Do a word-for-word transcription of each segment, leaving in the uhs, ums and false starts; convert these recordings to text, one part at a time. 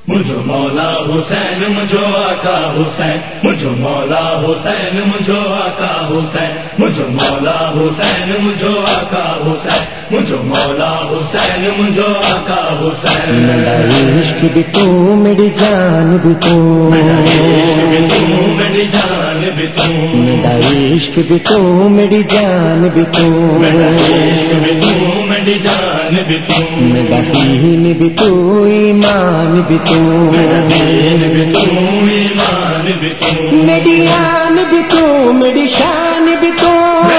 مجھو مولا حسین مجھو آقا حسین مجھو مولا حسین مجھو آقا حسین مجھو مولا حسین مجھو آقا حسین مجھو مولا حسین مجھو آقا حسین میرا عشق بھی تو میری جان بھی تو میری جان بھی تو میرا عشق بھی تو میری جان بھی تو میرا عشق بھی تو میری جان بھی تو میرا دین بھی تو ایمان بھی تو میرا دین بھی تو ایمان بھی تو میری آن بھی تو میری شان بھی تو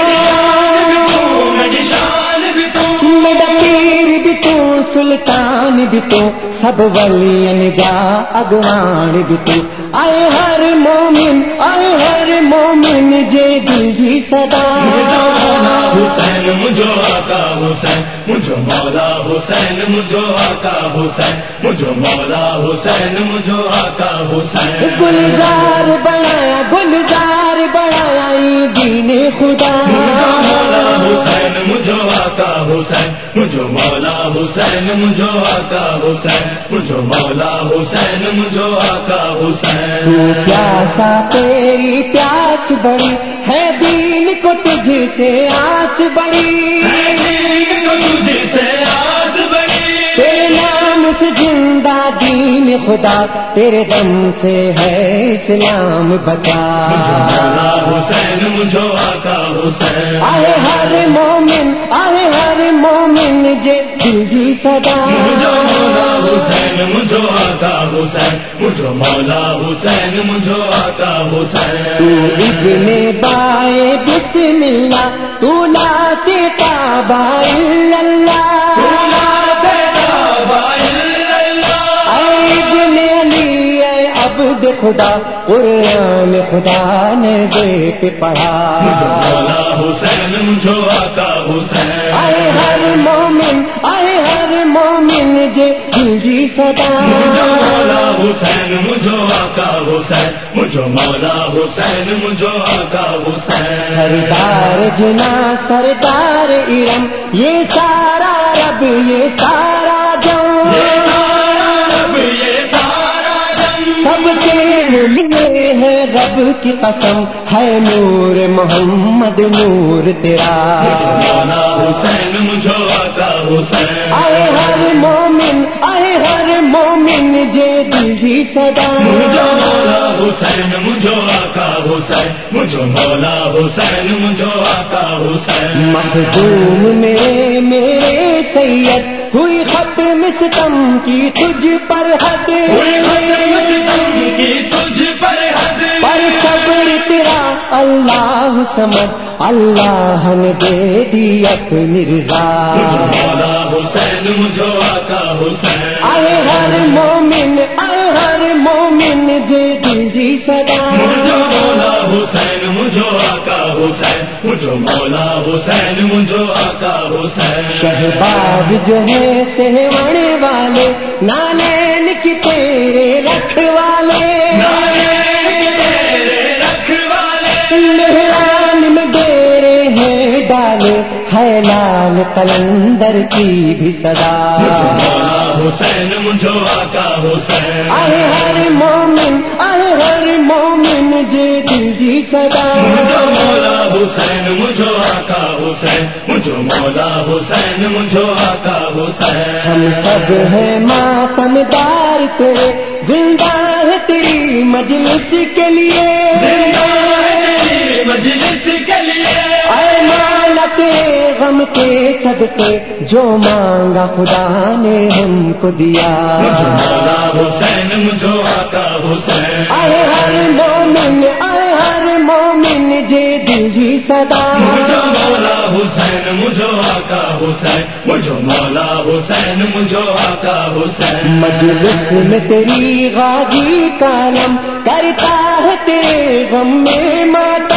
میری شان بھی تو میرا پیر بھی تو سلطان بھی تو سب ولیان جا اگوان بھی تو آئے ہر مومن آئے ہر مومن جے دل کی صدا حسین مجھو آقا حسین مجھو مولا حسین مجھو آقا حسین مجھو مولا حسین مجھو آقا حسین گلزار بنایا گلزار بنایا دین خدا مولا حسین مجھو آقا حسین مجھو مولا حسین مجھو آقا حسین مجھو مولا حسین مجھو آقا حسین تو پیاسا تیری پیاس بڑی ہے دین کو تجھ سے آس بڑی تجھ سے آس بڑی تیرے نام سے زندہ دین خدا تیرے دم سے ہے اسلام بچا مولا حسین مجھو آقا حسین آئے ہر مومن آئے ہر مومن جے دل جی صدا مجھو مولا حسین مجھو آقا حسین مجھو مولا حسین مجھو آقا حسین تو ابن بائے بسم اللہ تو لا سے تابا اللہ اے ابن علی اے عبد خدا قرآن خدا نے زیب پڑھا مولا حسین مجھو آقا حسین آئے ہر مومن آئے ہر مومن جے دل جی صدا مولا حسین مجھو آقا حسین مجھو مولا حسین مجھو آقا حسین سردار جنا سردار ارم یہ سارا رب یہ سارا جم سب کے لیے ہے رب کی قسم ہے نور محمد نور تیرا مولا حسین مجھو آقا حسین آئے ہر مومن آئے ہر مومن جے دل جی صدا مجھو مولا حسین مجھو آقا حسین مجھو مولا حسین مجھو آقا حسین مخدوم میرے میرے سید ہوئی ختم ستم کی تجھ پر حد کی تجھ پر حد پر صبر تیرا اللہ سمجھ اللہ نے دے دی اپنی رضا مولا حسین مجھو آقا حسین آئے ہر مومن آئے ہر مومن جے دل جی صدا مجھو مولا حسین مجھو آقا حسین مجھو مولا حسین مجھو آقا حسین شہباز جو ہے سہوانے والے نالین کی تیرے رکھوالے مہران میں ڈیرے ہیں ڈالے ہے لال قلندر کی بھی صدا مولا حسین مجھو آقا حسین آئے ہر مومن آئے ہر مومن جے دل جی صدا مجھو مولا حسین مجھو آقا حسین مجھو مولا حسین مجھو آقا حسین ہم سب ہیں ماتم دار تیرے زندہ ہے تیری مجلس کے لیے مجلس کے لیے اے مولا تیرے غم کے صدقے جو مانگا خدا نے ہم کو دیا مولا حسین مجھو آقا حسین آئے ہر مومن آئے ہر مومن جے دل جی صدا مجھو مولا حسین مجھو آقا حسین مجھو مولا حسین مجھو آقا حسین مجلس میں تیری غازی کا نام کرتا ہے تیرے غم میں ماتا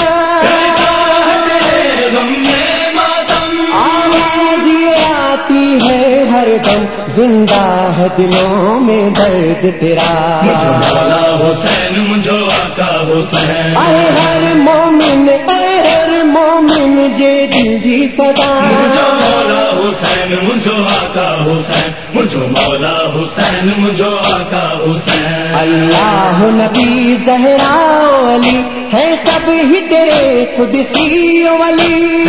آواز یہ آتی ہے ہر دم زندہ ہے دلوں میں درد تیرا مولا حسین مجھو آقا حسین اے ہر مومن اے ہر مومن جے دل جی صدا مجھو مولا حسین مجھو آقا حسین مجھو مولا حسین مجھو آقا حسین اللہ نبی زہرا علی ہے سب ہی تیرے قدسی ولی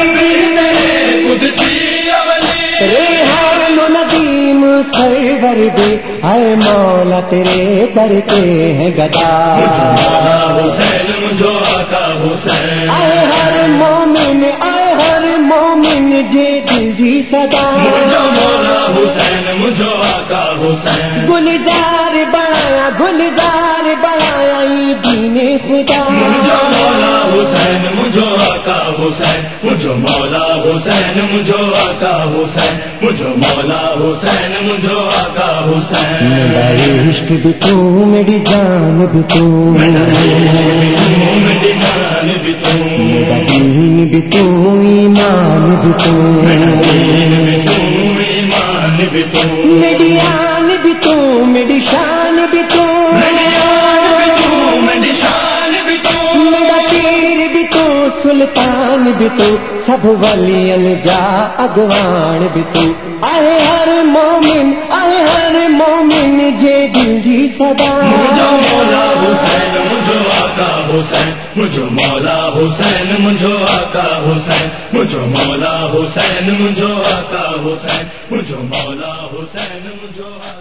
ریحان و ندیم سرور دے اے مولا تیرے در کے ہیں گدا مولا حسین مجھو آقا حسین اے ہر مومن اے ہر مومن جے دل جی صدا مجھو مولا حسین مجھو آقا حسین گلزار بنایا گلزار بنایا ای دین خدا مجھو مولا حسین مجھو آقا حسین مجھو مولا حسین مجھو آقا حسین مجھو مولا حسین مجھو آقا حسین میرا عشق بھی تو میری جان بھی تو میری جان بھی تو میرا دین بھی تو ایمان بھی تو ایمان بھی تو میری آن بھی تو میری شان بھی تو میری شان بھی تو میرا پیر بھی تو سلطان بھی تو سب ولی جا اگوان بھی تو اے ہر مومن اے ہر مومن جے دل جی صدا مجھو مولا حسین مجھو آقا حسین مجھو مولا حسین مجھو آقا حسین مجھو مولا حسین مجھو آقا حسین مجھو مولا حسین مجھو